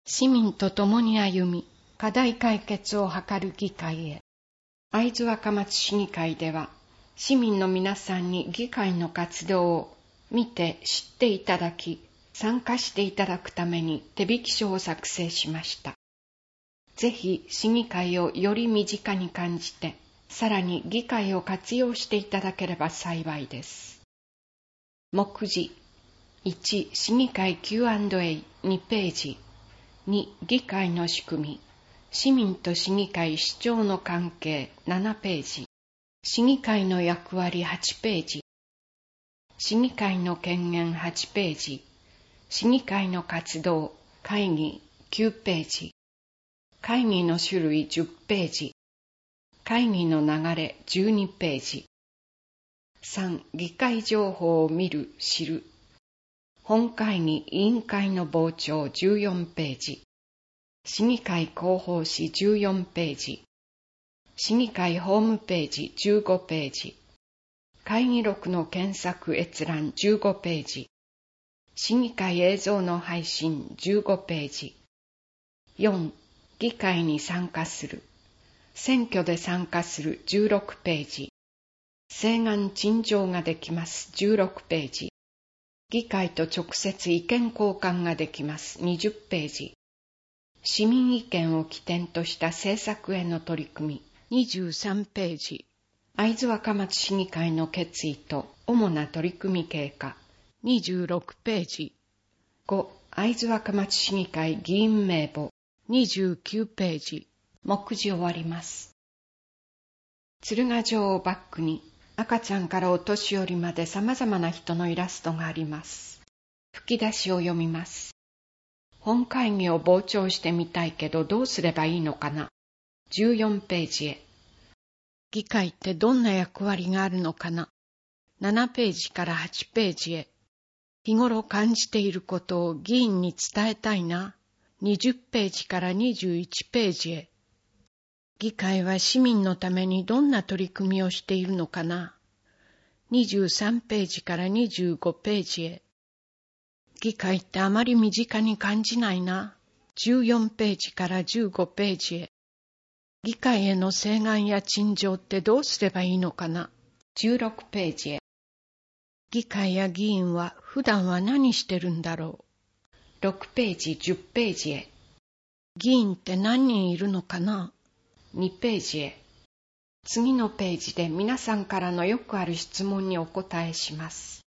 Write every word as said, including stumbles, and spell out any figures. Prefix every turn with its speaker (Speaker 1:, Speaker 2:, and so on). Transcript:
Speaker 1: 市民と共に歩み、課題解決を図る議会へ。会津若松市議会では、市民の皆さんに議会の活動を見て知っていただき、参加していただくために手引き書を作成しました。ぜひ市議会をより身近に感じて、さらに議会を活用していただければ幸いです。目次いち、市議会 キューアンドエーに ページ。に、議会の仕組み。市民と市議会市長の関係ななページ。市議会の役割はちページ。市議会の権限はちページ。市議会の活動、会議きゅうページ。会議の種類じゅうページ。会議の流れじゅうにページ。さん、議会情報を見る、知る。本会議委員会の傍聴じゅうよんページ。市議会広報誌じゅうよんページ。市議会ホームページじゅうごページ。会議録の検索閲覧じゅうごページ。市議会映像の配信じゅうごページ。よん、議会に参加する。選挙で参加するじゅうろくページ。請願陳情ができますじゅうろくページ。議会と直接意見交換ができますにじゅうページ。市民意見を起点とした政策への取り組みにじゅうさんページ。会津若松市議会の決意と主な取り組み経過にじゅうろくページ。ご、会津若松市議会議員名簿にじゅうきゅうページ。目次終わります。鶴ヶ城をバックに赤ちゃんからお年寄りまで様々な人のイラストがあります。吹き出しを読みます。本会議を傍聴してみたいけどどうすればいいのかな。じゅうよんページへ。議会ってどんな役割があるのかな。ななページからはちページへ。日頃感じていることを議員に伝えたいな。にじゅうページからにじゅういちページへ。議会は市民のためにどんな取り組みをしているのかな。にじゅうさんページからにじゅうごページへ。議会ってあまり身近に感じないな。じゅうよんページからじゅうごページへ。議会への請願や陳情ってどうすればいいのかな。じゅうろくページへ。議会や議員は普段は何してるんだろう。ろくページ、じゅうページへ。議員って何人いるのかな。にページへ。次のページで皆さんからのよくある質問にお答えします。